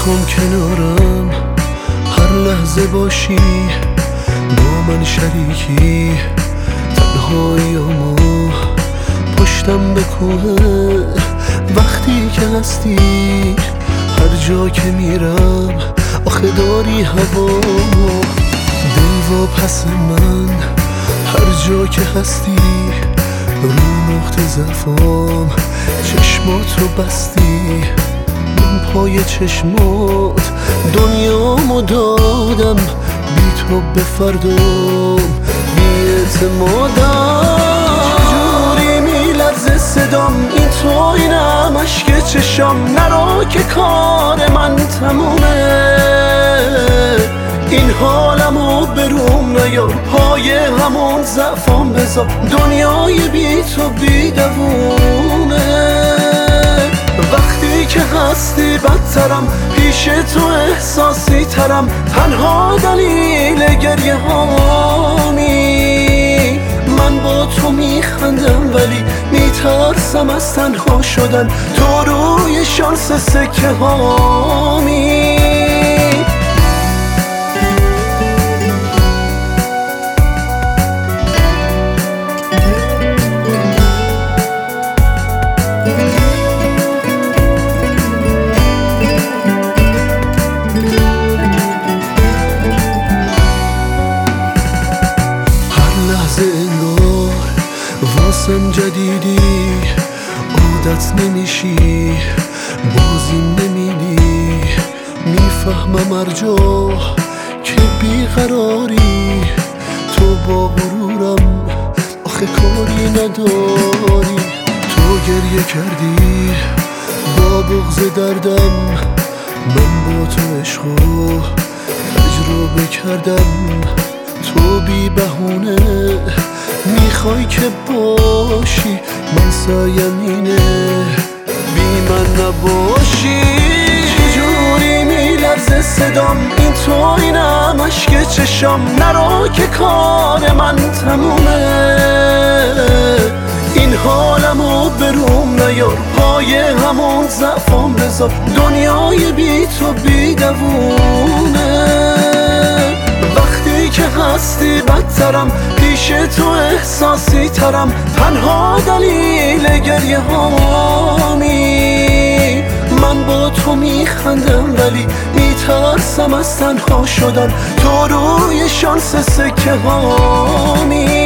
میخوام کنارم هر لحظه باشی، با من شریکی تنهاییامو پشتم به کوه. وقتی که هستی هر جا که میرم آخه داری هوامو. دل و پس من هر جا که هستی رو نقطه ضعفام چشماتو بستی. من پای چشمات دنیامو دادم، بی تو به فردام بی اعتمادم. چجوری میلرزه صدام این توینم اشک چشام، نرو که کار من تمومه. این حالمو بروم نیار، پای همون ضعفام بذار. دنیای بی تو بی دوونه. وقتی که هستی بدترم، پیش تو احساسی ترم. تنها دلیل گریه هامی. من با تو میخندم ولی میترسم از تنها شدن. تو روی شانس سکه هامی. انگار واسم جدیدی، عادت نمیشی بازی نمیدی. میفهمم هر جا که بیقراری، تو با غرورم آخه کاری نداری. تو گریه کردی با بغض دردم، من با تو عشقو تجربه کردم. تو بی بهونه میخوای که باشی، من سایم اینه بی من نباشی. چجوری میلرزه صدام این توینم اشک چشام، نرو که کار من تمومه. این حالمو بروم نیار، پای همون ضعفام بذار. دنیای بی تو بی دوونه. وقتی که هستی بدترم، پیش تو احساسی ترم. تنها دلیل گریه هامی. من با تو میخندم ولی میترسم از تنها شدن. تو روی شانس سکه هامی.